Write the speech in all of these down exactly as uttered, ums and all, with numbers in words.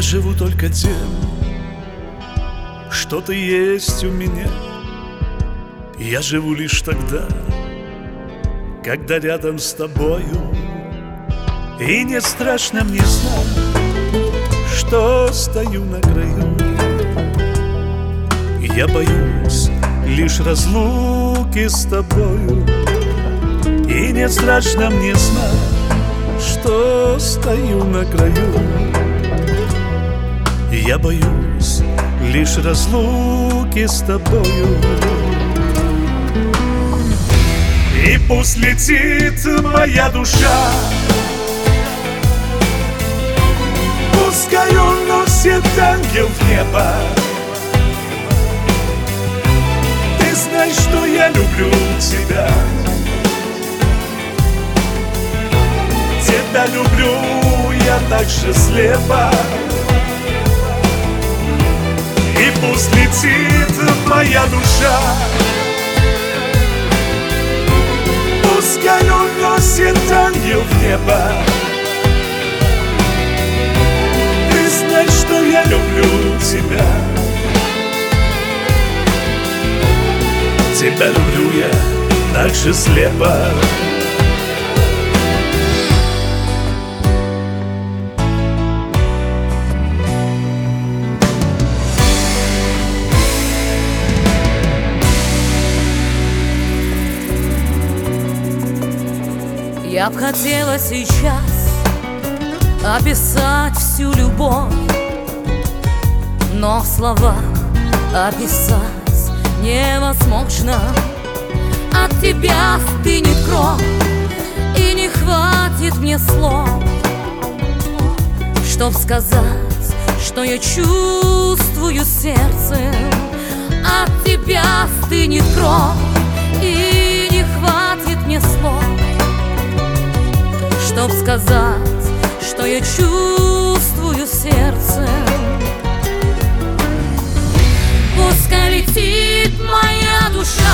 живу только тем, что ты есть у меня. Я живу лишь тогда, когда рядом с тобою. И не страшно мне знать, что стою на краю. Я боюсь лишь разлуки с тобою. И не страшно мне знать, что стою на краю. Я боюсь лишь разлуки с тобою. И пусть летит моя душа, пускай уносит ангел в небо. Ты знаешь, что я люблю тебя. Тебя люблю я так же слепо. И пусть летит моя душа, пускай уносит ангел в небо. Ты знаешь, что я люблю тебя. Тебя люблю я так же слепо. Я б хотела сейчас описать всю любовь, но в словах описать невозможно. От тебя стынет кровь, и не хватит мне слов, чтоб сказать, что я чувствую сердцем. От тебя стынет кровь, и не хватит мне слов, чтоб сказать, что я чувствую сердцем. Пускай летит моя душа,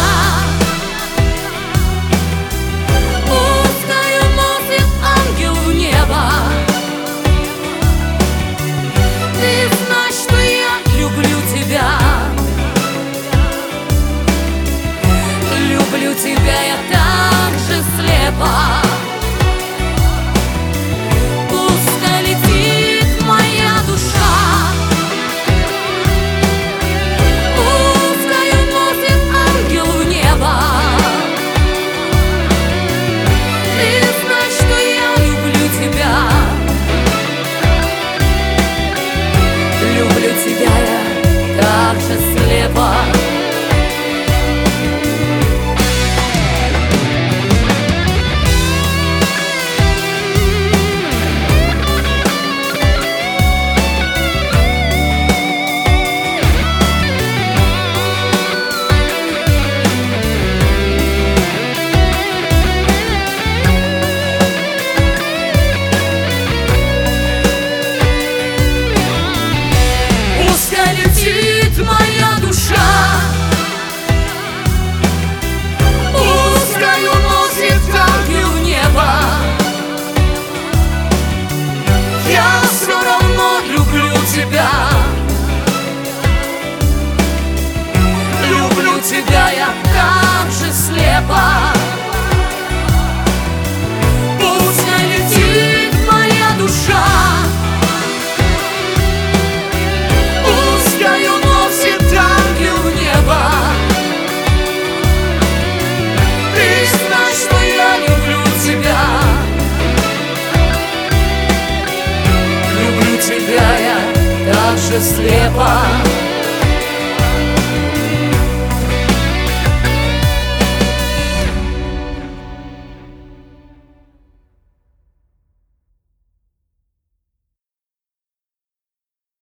пускай уносит ангел в небо. Ты знаешь, что я люблю тебя. Люблю тебя я так же слепо. Люблю тебя я так же слепо. Пускай летит моя душа, пускай уносит ангел в небо. Ты знаешь, что я люблю тебя. Люблю тебя я так же слепо.